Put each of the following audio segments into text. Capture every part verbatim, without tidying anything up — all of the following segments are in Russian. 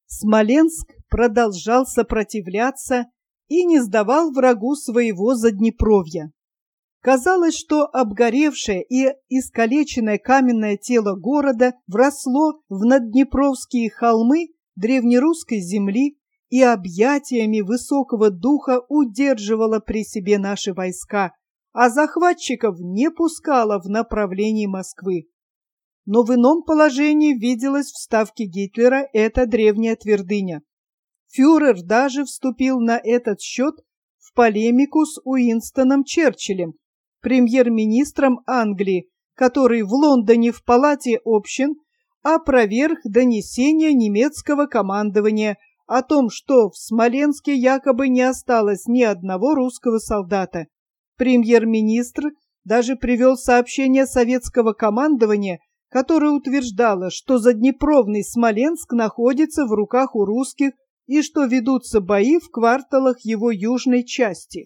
Смоленск продолжал сопротивляться и не сдавал врагу своего Заднепровья. Казалось, что обгоревшее и искалеченное каменное тело города вросло в надднепровские холмы древнерусской земли и объятиями высокого духа удерживало при себе наши войска, а захватчиков не пускало в направлении Москвы. Но в ином положении виделась в ставке Гитлера эта древняя твердыня. Фюрер даже вступил на этот счет в полемику с Уинстоном Черчиллем, премьер-министром Англии, который в Лондоне в Палате общин опроверг донесение немецкого командования о том, что в Смоленске якобы не осталось ни одного русского солдата. Премьер-министр даже привел сообщение советского командования, которое утверждало, что Заднепровный Смоленск находится в руках у русских и что ведутся бои в кварталах его южной части.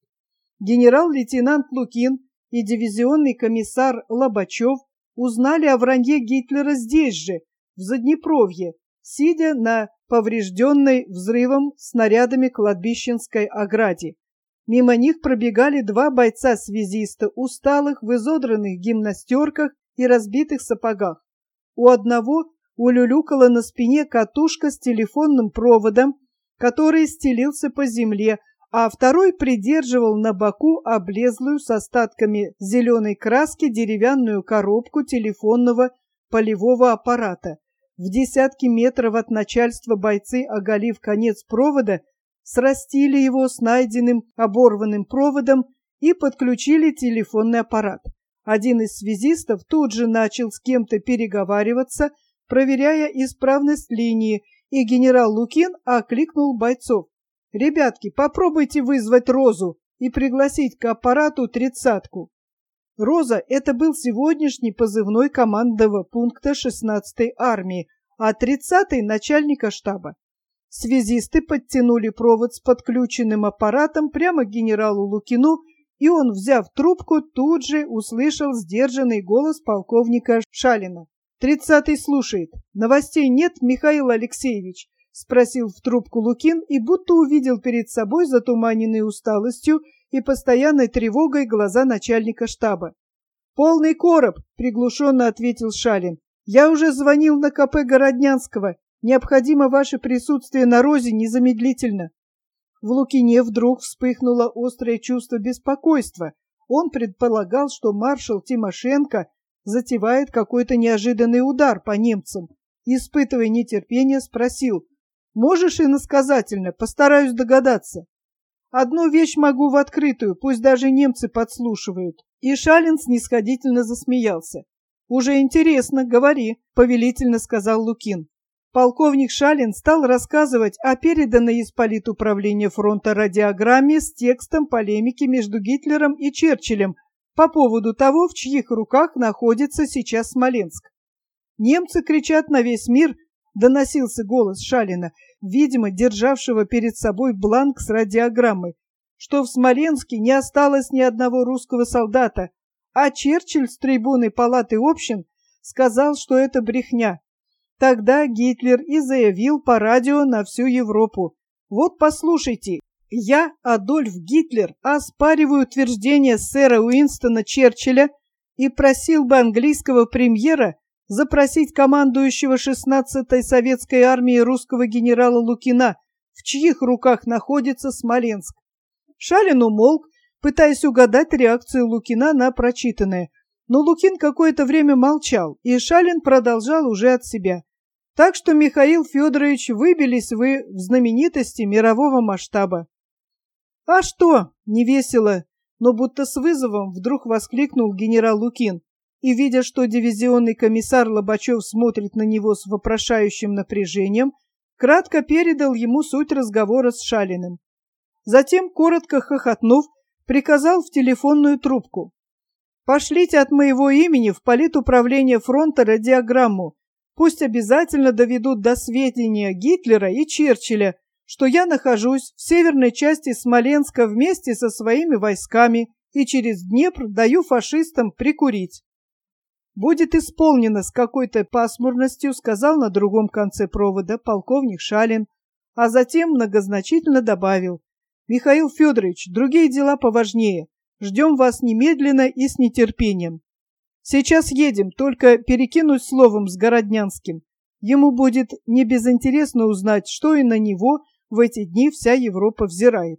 Генерал-лейтенант Лукин и дивизионный комиссар Лобачев узнали о вранье Гитлера здесь же, в Заднепровье, сидя на поврежденной взрывом снарядами кладбищенской ограде. Мимо них пробегали два бойца-связиста, усталых, в изодранных гимнастерках и разбитых сапогах. У одного улюлюкала на спине катушка с телефонным проводом, который стелился по земле, а второй придерживал на боку облезлую с остатками зеленой краски деревянную коробку телефонного полевого аппарата. В десятки метров от начальства бойцы, оголив конец провода, срастили его с найденным оборванным проводом и подключили телефонный аппарат. Один из связистов тут же начал с кем-то переговариваться, проверяя исправность линии, и генерал Лукин окликнул бойцов. «Ребятки, попробуйте вызвать Розу и пригласить к аппарату тридцатку». Роза – это был сегодняшний позывной командного пункта шестнадцатой армии, а тридцатый – начальника штаба. Связисты подтянули провод с подключенным аппаратом прямо к генералу Лукину, и он, взяв трубку, тут же услышал сдержанный голос полковника Шалина. «Тридцатый слушает. Новостей нет, Михаил Алексеевич?» — спросил в трубку Лукин и будто увидел перед собой затуманенные усталостью и постоянной тревогой глаза начальника штаба. «Полный короб», — приглушенно ответил Шалин. «Я уже звонил на ка пэ Городнянского. Необходимо ваше присутствие на Розе незамедлительно». В Лукине вдруг вспыхнуло острое чувство беспокойства. Он предполагал, что маршал Тимошенко затевает какой-то неожиданный удар по немцам. Испытывая нетерпение, спросил: «Можешь иносказательно? Постараюсь догадаться». «Одну вещь могу в открытую, пусть даже немцы подслушивают». И Шалин снисходительно засмеялся. «Уже интересно, говори», — повелительно сказал Лукин. Полковник Шалин стал рассказывать о переданной из политуправления фронта радиограмме с текстом полемики между Гитлером и Черчиллем по поводу того, в чьих руках находится сейчас Смоленск. «Немцы кричат на весь мир», — доносился голос Шалина, видимо, державшего перед собой бланк с радиограммой, что в Смоленске не осталось ни одного русского солдата, а Черчилль с трибуны Палаты общин сказал, что это брехня. Тогда Гитлер и заявил по радио на всю Европу: «Вот послушайте, я, Адольф Гитлер, оспариваю утверждение сэра Уинстона Черчилля и просил бы английского премьера запросить командующего шестнадцатой советской армией русского генерала Лукина, в чьих руках находится Смоленск». Шалин умолк, пытаясь угадать реакцию Лукина на прочитанное. Но Лукин какое-то время молчал, и Шалин продолжал уже от себя. «Так что, Михаил Федорович, выбились вы в знаменитости мирового масштаба». «А что?» — невесело, но будто с вызовом вдруг воскликнул генерал Лукин, и, видя, что дивизионный комиссар Лобачев смотрит на него с вопрошающим напряжением, кратко передал ему суть разговора с Шалиным. Затем, коротко хохотнув, приказал в телефонную трубку: «Пошлите от моего имени в политуправление фронта радиограмму. Пусть обязательно доведут до сведения Гитлера и Черчилля, что я нахожусь в северной части Смоленска вместе со своими войсками и через Днепр даю фашистам прикурить». «Будет исполнено с какой-то пасмурностью», — сказал на другом конце провода полковник Шалин, а затем многозначительно добавил: «Михаил Федорович, другие дела поважнее. Ждем вас немедленно и с нетерпением. Сейчас едем, только перекинусь словом с Городнянским. Ему будет небезынтересно узнать, что и на него в эти дни вся Европа взирает».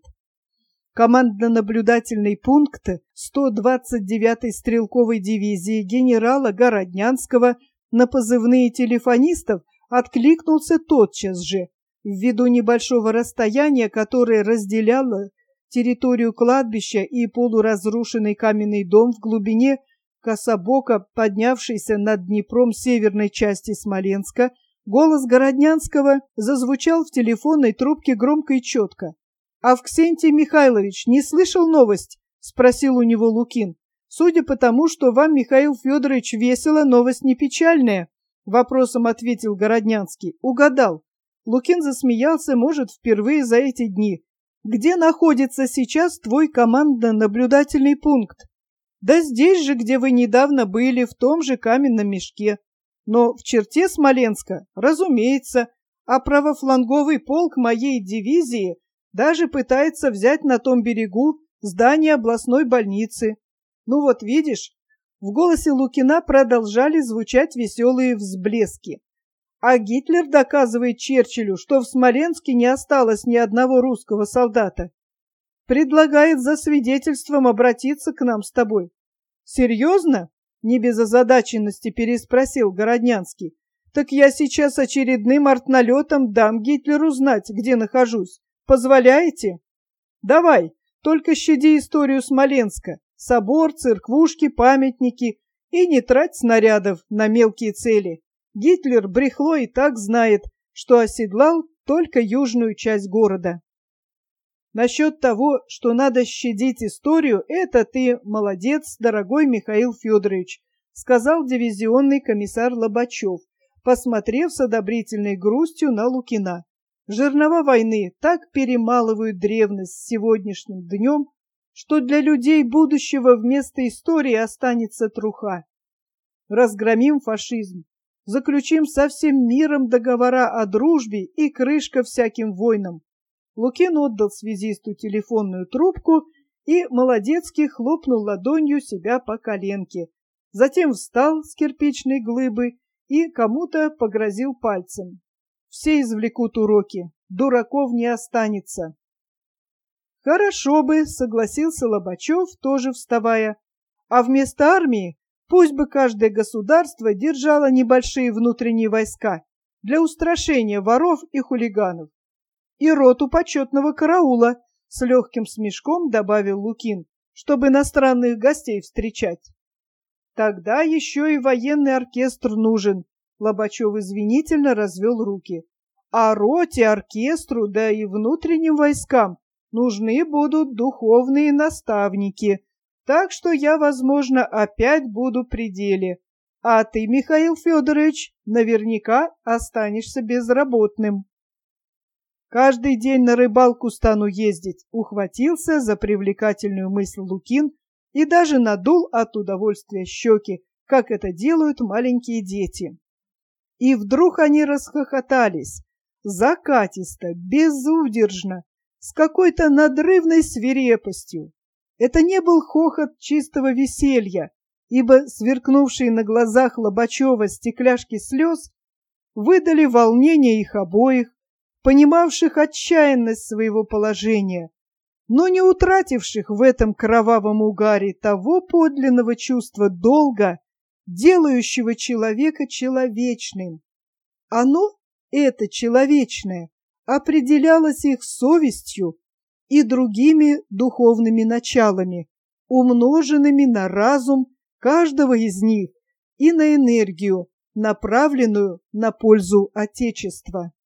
Командно-наблюдательный пункт сто двадцать девятой стрелковой дивизии генерала Городнянского на позывные телефонистов откликнулся тотчас же, ввиду небольшого расстояния, которое разделяло территорию кладбища и полуразрушенный каменный дом в глубине кособоко поднявшейся над Днепром северной части Смоленска. Голос Городнянского зазвучал в телефонной трубке громко и четко. «Авксентий Михайлович, не слышал новость?» — спросил у него Лукин. «Судя по тому, что вам, Михаил Федорович, весело, новость не печальная», — вопросом ответил Городнянский. «Угадал». Лукин засмеялся, может, впервые за эти дни. «Где находится сейчас твой командно-наблюдательный пункт?» «Да здесь же, где вы недавно были, в том же каменном мешке. Но в черте Смоленска, разумеется, а правофланговый полк моей дивизии даже пытается взять на том берегу здание областной больницы. Ну вот видишь». В голосе Лукина продолжали звучать веселые взблески. «А Гитлер доказывает Черчиллю, что в Смоленске не осталось ни одного русского солдата. Предлагает за свидетельством обратиться к нам с тобой». «Серьезно?» — не без озадаченности переспросил Городнянский. «Так я сейчас очередным артналетом дам Гитлеру знать, где нахожусь. Позволяете?» «Давай, только щади историю Смоленска. Собор, церквушки, памятники. И не трать снарядов на мелкие цели. Гитлер брехло и так знает, что оседлал только южную часть города». «Насчет того, что надо щадить историю, это ты молодец, дорогой Михаил Федорович», сказал дивизионный комиссар Лобачев, посмотрев с одобрительной грустью на Лукина. «Жернова войны так перемалывают древность с сегодняшним днем, что для людей будущего вместо истории останется труха. Разгромим фашизм, заключим со всем миром договора о дружбе и крышка всяким войнам». Лукин отдал связисту телефонную трубку и молодецки хлопнул ладонью себя по коленке. Затем встал с кирпичной глыбы и кому-то погрозил пальцем. «Все извлекут уроки, дураков не останется». «Хорошо бы», — согласился Лобачев, тоже вставая. «А вместо армии пусть бы каждое государство держало небольшие внутренние войска для устрашения воров и хулиганов. И роту почетного караула», — с легким смешком добавил Лукин, «чтобы иностранных гостей встречать». «Тогда еще и военный оркестр нужен», — Лобачев извинительно развел руки. «А роте, оркестру, да и внутренним войскам нужны будут духовные наставники, так что я, возможно, опять буду при деле. А ты, Михаил Федорович, наверняка останешься безработным». «Каждый день на рыбалку стану ездить», — ухватился за привлекательную мысль Лукин и даже надул от удовольствия щеки, как это делают маленькие дети. И вдруг они расхохотались, закатисто, безудержно, с какой-то надрывной свирепостью. Это не был хохот чистого веселья, ибо сверкнувшие на глазах Лобачева стекляшки слез выдали волнение их обоих, понимавших отчаянность своего положения, но не утративших в этом кровавом угаре того подлинного чувства долга, делающего человека человечным. Оно, это человечное, определялось их совестью и другими духовными началами, умноженными на разум каждого из них и на энергию, направленную на пользу Отечества.